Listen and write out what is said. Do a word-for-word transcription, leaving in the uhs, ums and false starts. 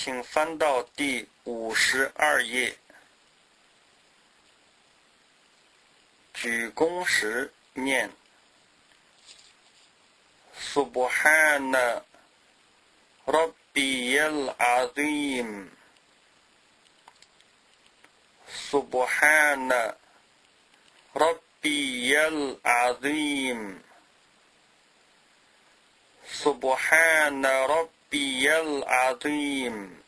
请翻到第五十二页。举躬时念 Subhana Rabbiyal Azim Subhana Rabbiyal Azim Subhana Rabbiyal Azim